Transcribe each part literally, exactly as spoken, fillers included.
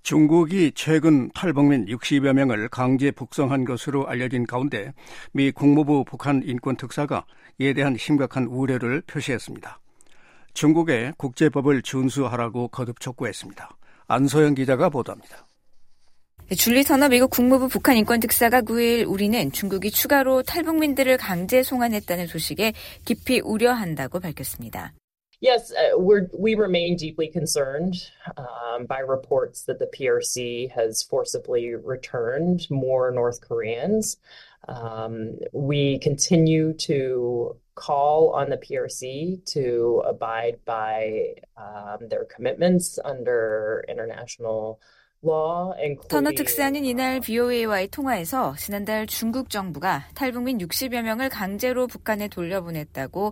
중국이 최근 탈북민 육십여 명을 강제 북송한 것으로 알려진 가운데 미 국무부 북한 인권특사가 이에 대한 심각한 우려를 표시했습니다. 중국에 국제법을 준수하라고 거듭 촉구했습니다. 안소영 기자가 보도합니다. 줄리 터너 미국 국무부 북한 인권특사가 구일 우리는 중국이 추가로 탈북민들을 강제 송환했다는 소식에 깊이 우려한다고 밝혔습니다. Yes, uh, we're, we remain deeply concerned um, by reports that the P R C has forcibly returned more North Koreans. Um, we continue to call on the P R C to abide by um, their commitments under international 터너 특사는 이날 브이오에이와의 통화에서 지난달 중국 정부가 탈북민 육십여 명을 강제로 북한에 돌려보냈다고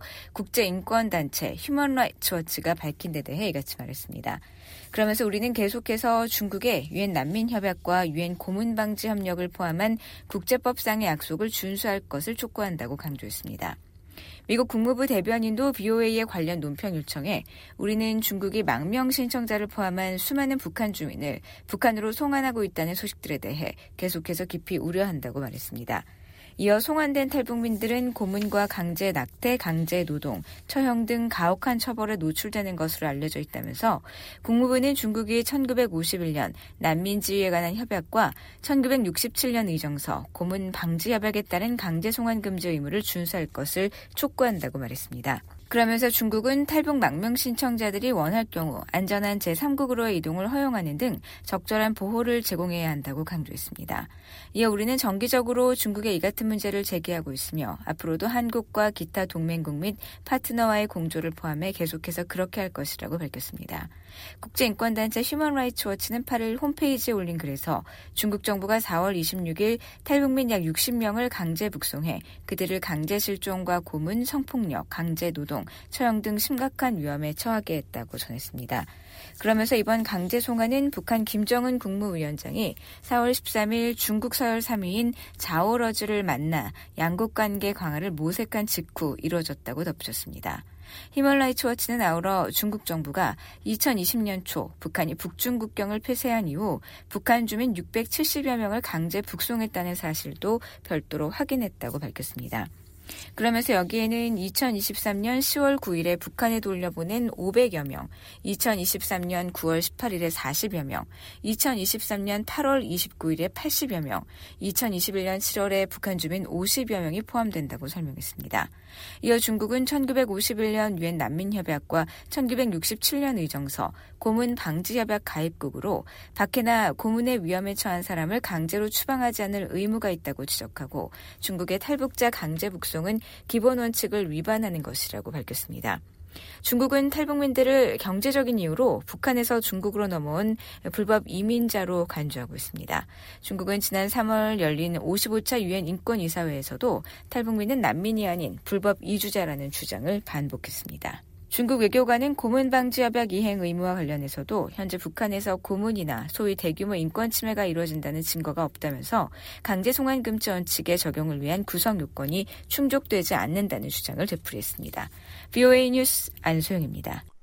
국제인권단체 휴먼 라이츠 워치가 밝힌 데 대해 이같이 말했습니다. 그러면서 우리는 계속해서 중국의 유엔 난민협약과 유엔 고문방지 협력을 포함한 국제법상의 약속을 준수할 것을 촉구한다고 강조했습니다. 미국 국무부 대변인도 브이오에이의 관련 논평 요청에 우리는 중국이 망명 신청자를 포함한 수많은 북한 주민을 북한으로 송환하고 있다는 소식들에 대해 계속해서 깊이 우려한다고 말했습니다. 이어 송환된 탈북민들은 고문과 강제 낙태, 강제 노동, 처형 등 가혹한 처벌에 노출되는 것으로 알려져 있다면서 국무부는 중국이 천구백오십일 년 난민지위에 관한 협약과 천구백육십칠 년 의정서, 고문 방지 협약에 따른 강제 송환 금지 의무를 준수할 것을 촉구한다고 말했습니다. 그러면서 중국은 탈북 망명 신청자들이 원할 경우 안전한 제삼국으로의 이동을 허용하는 등 적절한 보호를 제공해야 한다고 강조했습니다. 이어 우리는 정기적으로 중국의 이 같은 문제를 제기하고 있으며 앞으로도 한국과 기타 동맹국 및 파트너와의 공조를 포함해 계속해서 그렇게 할 것이라고 밝혔습니다. 국제인권단체 휴먼 라이츠 워치는 팔일 홈페이지에 올린 글에서 중국 정부가 사월 이십육일 탈북민 약 육십 명을 강제 북송해 그들을 강제 실종과 고문, 성폭력, 강제 노동, 처형 등 심각한 위험에 처하게 했다고 전했습니다. 그러면서 이번 강제 송환은 북한 김정은 국무위원장이 사월 십삼일 중국 서열 삼 위인 자오러즈를 만나 양국 관계 강화를 모색한 직후 이루어졌다고 덧붙였습니다. 휴먼 라이츠 워치는 아울러 중국 정부가 이천이십 년 초 북한이 북중 국경을 폐쇄한 이후 북한 주민 육백칠십여 명을 강제 북송했다는 사실도 별도로 확인했다고 밝혔습니다. 그러면서 여기에는 이천이십삼 년 시월 구일에 북한에 돌려보낸 오백여 명, 이천이십삼 년 구월 십팔일에 사십여 명, 이천이십삼 년 팔월 이십구일에 팔십여 명, 이천이십일 년 칠월에 북한 주민 오십여 명이 포함된다고 설명했습니다. 이어 중국은 천구백오십일 년 유엔 난민협약과 천구백육십칠 년 의정서, 고문 방지협약 가입국으로 박해나 고문의 위험에 처한 사람을 강제로 추방하지 않을 의무가 있다고 지적하고 중국의 탈북자 강제 북송은 기본 원칙을 위반하는 것이라고 밝혔습니다. 중국은 탈북민들을 경제적인 이유로 북한에서 중국으로 넘어온 불법 이민자로 간주하고 있습니다. 중국은 지난 삼월 열린 오십오 차 유엔 인권이사회에서도 탈북민은 난민이 아닌 불법 이주자라는 주장을 반복했습니다. 중국 외교관은 고문방지협약 이행 의무와 관련해서도 현재 북한에서 고문이나 소위 대규모 인권 침해가 이루어진다는 증거가 없다면서 강제 송환 금지 원칙의 적용을 위한 구성 요건이 충족되지 않는다는 주장을 되풀이했습니다. 브이오에이 뉴스 안소영입니다.